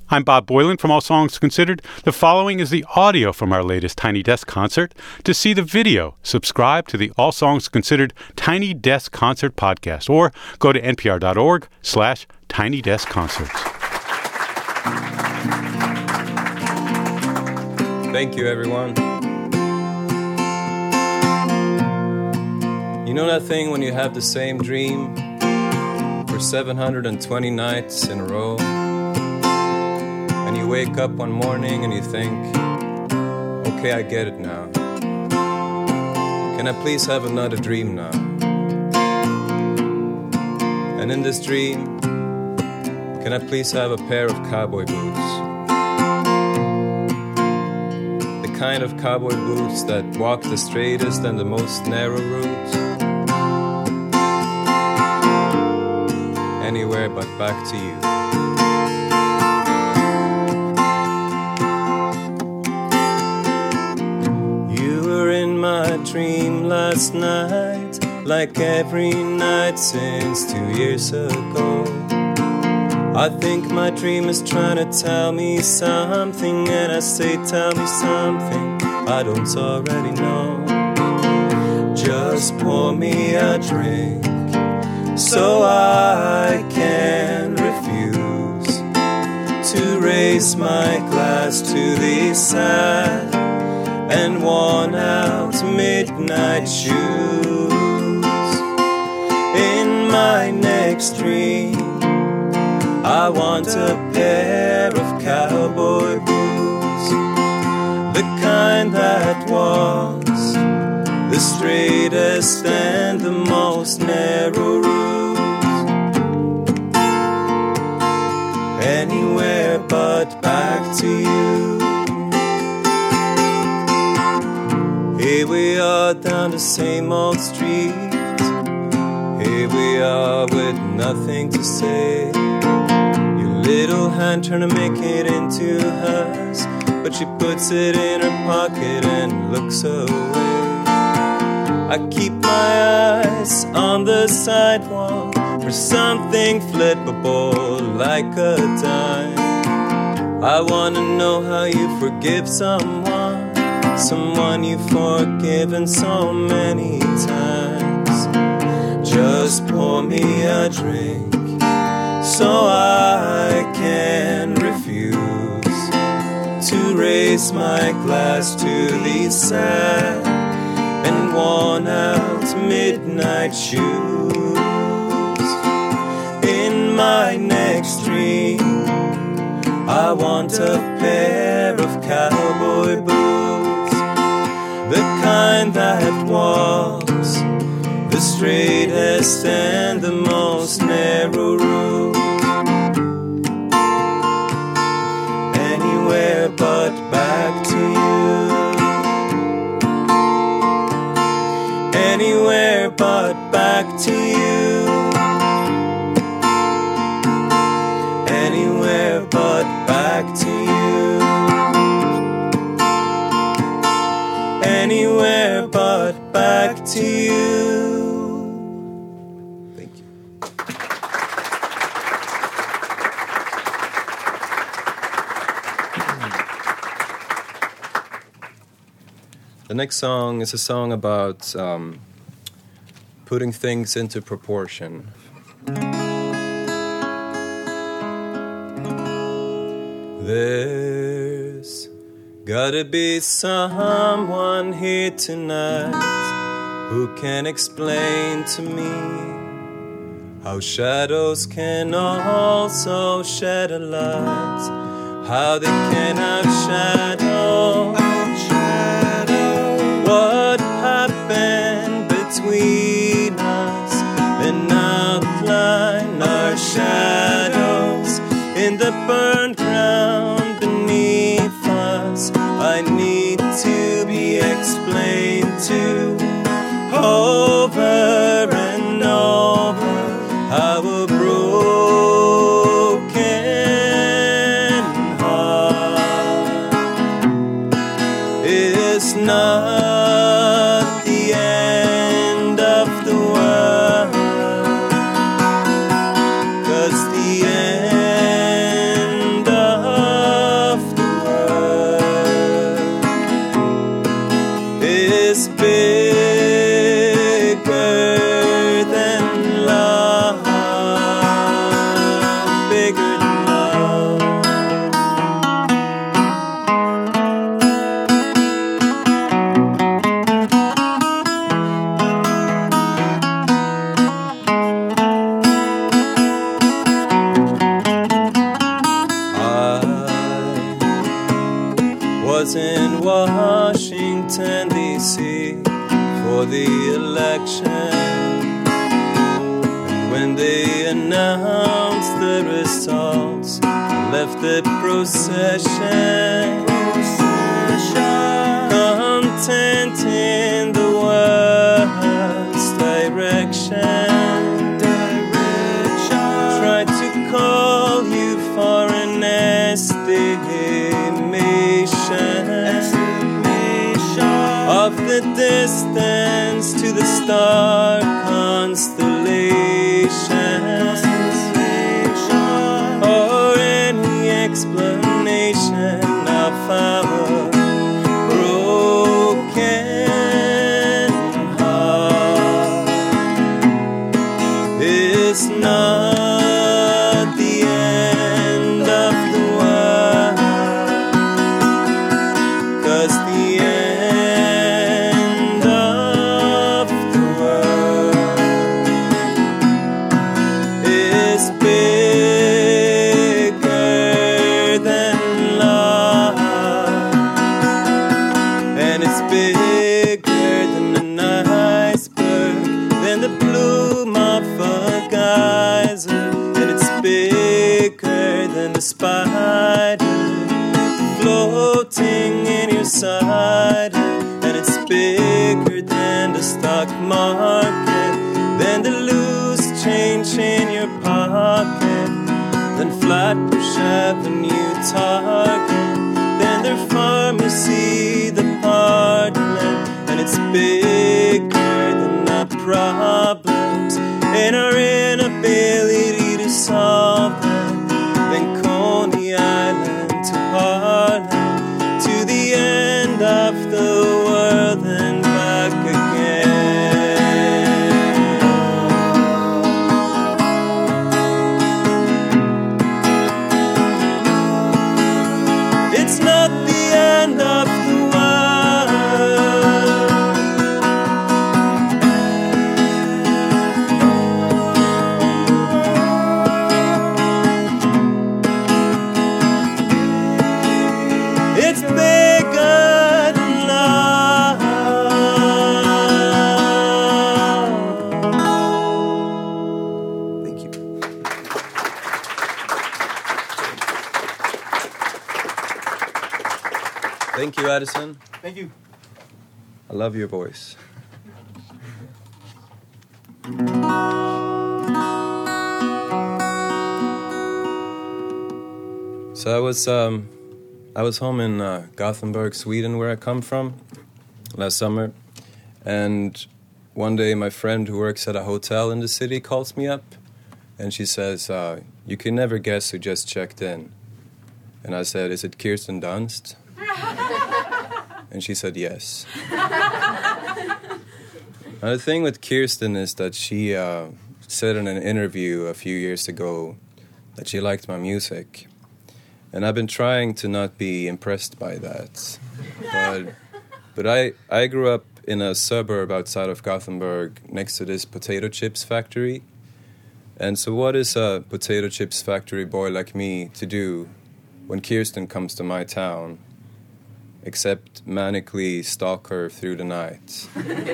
I'm Bob Boylan from All Songs Considered. The following is the audio from our latest Tiny Desk concert. To see the video, subscribe to the All Songs Considered Tiny Desk Concert podcast or go to npr.org/Tiny Desk Concerts. Thank you, everyone. You know that thing when you have the same dream for 720 nights in a row? And you wake up one morning and you think, okay, I get it now. Can I please have another dream now? And in this dream, can I please have a pair of cowboy boots? The kind of cowboy boots that walk the straightest and the most narrow routes. Anywhere but back to you. Dream last night, like every night since 2 years ago. I think my dream is trying to tell me something, and I say, tell me something I don't already know. Just pour me a drink so I can refuse to raise my glass to the sad and worn out midnight shoes. In my next dream, I want a pair of cowboy boots, the kind that walks the straightest and the most narrow routes. Anywhere but back to you. Here we are down the same old street. Here we are with nothing to say. Your little hand trying to make it into hers, but she puts it in her pocket and looks away. I keep my eyes on the sidewalk for something flippable like a dime. I wanna know how you forgive someone you've forgiven so many times. Just pour me a drink so I can refuse to raise my glass to these sad and worn out midnight shoes. In my next dream, I want a pair of cowboy boots, the kind that walks the straightest and the most narrow route. Anywhere but back to you. Anywhere but back to you. Anywhere but back to you. Anywhere but back to you. Thank you. The next song is a song about putting things into proportion. There's gotta be someone here tonight who can explain to me how shadows can also shed a light, how they can outshadow what happened between us and outline our shadows in the burned ground beneath us. I need to be explained to over and over how a broken heart is not the end of the world, 'cause the end of was in Washington, D.C. for the election. And when they announced the results, I left the procession. Content in the worst direction. Tried to call you for an estimation of the distance to the star constellation, or any explanation of our broken heart. It's not the end of the world, 'cause the end of the world is bigger than love, and it's bigger than an iceberg, than the bloom of a geyser, and it's bigger than the spider floating in your cider, and it's bigger than the stock market, than the loose change in your pocket, than Flatbush Avenue Target, than their pharmacy, the Parkland, and it's bigger than our problems and our inability to solve them, than Coney Island to Harlem, to the end of the world and back again. It's not the end of the It's bigger than love. Thank you. Thank you, Addison. Thank you. I love your voice. So I was home in Gothenburg, Sweden, where I come from, last summer. And one day my friend who works at a hotel in the city calls me up. And she says, you can never guess who just checked in. And I said, is it Kirsten Dunst? And she said, yes. Now, the thing with Kirsten is that she said in an interview a few years ago that she liked my music. And I've been trying to not be impressed by that. But I grew up in a suburb outside of Gothenburg next to this potato chips factory. And so what is a potato chips factory boy like me to do when Kirsten comes to my town, except manically stalk her through the night?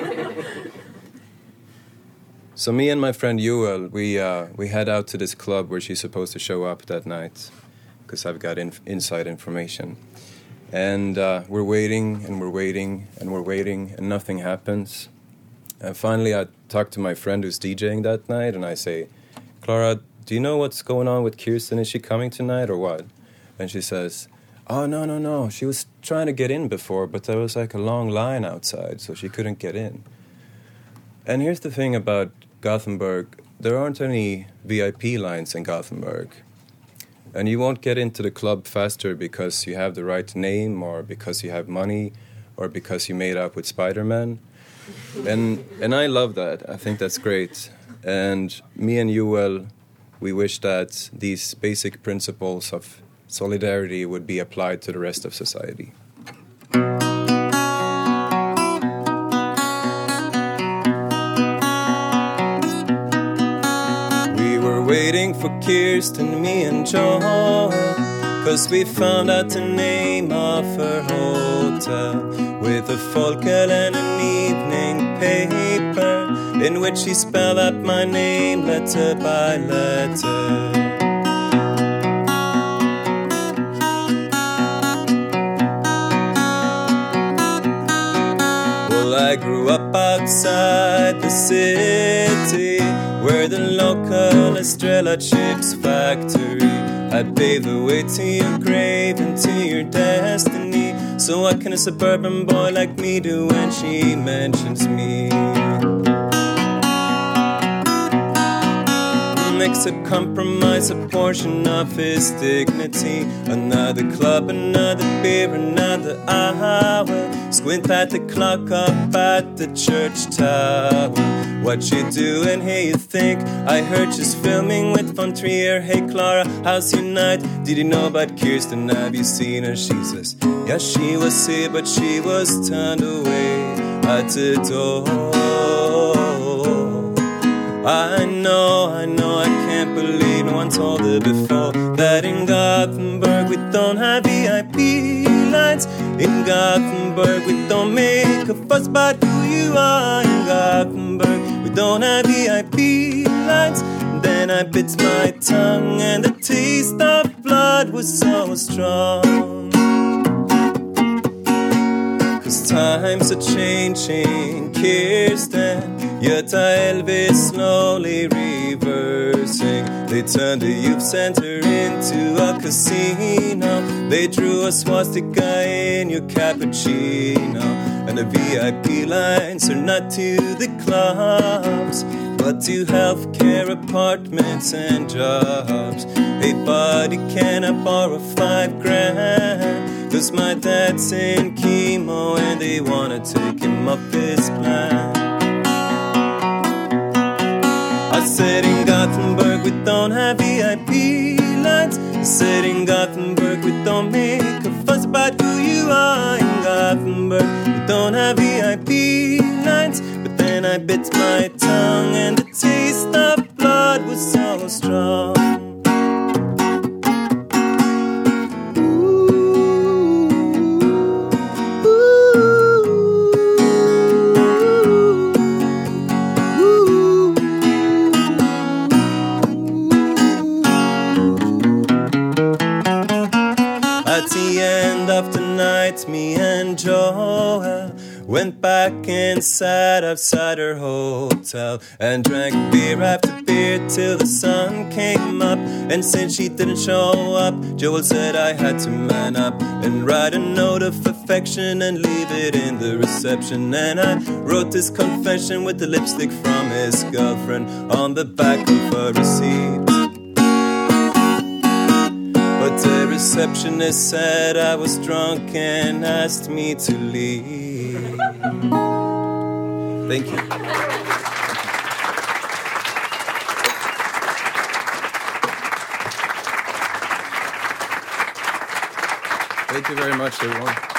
So me and my friend Joel, we head out to this club where she's supposed to show up that night, because I've got inside information. And we're waiting, and we're waiting, and we're waiting, and nothing happens. And finally I talk to my friend who's DJing that night, and I say, Clara, do you know what's going on with Kirsten? Is she coming tonight or what? And she says, oh, no. She was trying to get in before, but there was like a long line outside, so she couldn't get in. And here's the thing about Gothenburg. There aren't any VIP lines in Gothenburg. And you won't get into the club faster because you have the right name, or because you have money, or because you made up with Spider-Man. And I love that. I think that's great. And me and Joel, we wish that these basic principles of solidarity would be applied to the rest of society. We were waiting for Kirsten, me and Joel, 'cause we found out the name of her hotel with a folkel and an evening paper in which she spelled out my name letter by letter. I grew up outside the city, where the local Estrella Chips factory had paved the way to your grave and to your destiny. So what can a suburban boy like me do when she mentions me? Makes a compromise, a portion of his dignity. Another club, another beer, another hour. Squint at the clock up at the church tower. What you doing here, you think? I heard she's filming with Von Trier. Hey Clara, how's your night? Did you know about Kirsten? Have you seen her? She says, yeah, she was here, but she was turned away at the door. I know, I can't believe no one told her before that in Gothenburg we don't have VIP lines. In Gothenburg we don't make a fuss about who you are. In Gothenburg we don't have VIP lines. Then I bit my tongue and the taste of blood was so strong. 'Cause times are changing, Kirsten. Göta Elvis slowly reversing. They turned the youth center into a casino. They drew a swastika in your cappuccino. And the VIP lines are not to the clubs, but to healthcare, apartments and jobs. Hey buddy, can I borrow $5,000? 'Cause my dad's in chemo and they wanna take him off his plan. I said in Gothenburg we don't have VIP lines. I said in Gothenburg we don't make a fuss about who you are. In Gothenburg we don't have VIP lines. But then I bit my tongue and the taste of blood was so strong. At the end of the night, me and Joel went back and sat outside her hotel and drank beer after beer till the sun came up. And since she didn't show up, Joel said I had to man up and write a note of affection and leave it in the reception. And I wrote this confession with the lipstick from his girlfriend on the back of a receipt. But the receptionist said I was drunk and asked me to leave. Thank you. Thank you very much, everyone.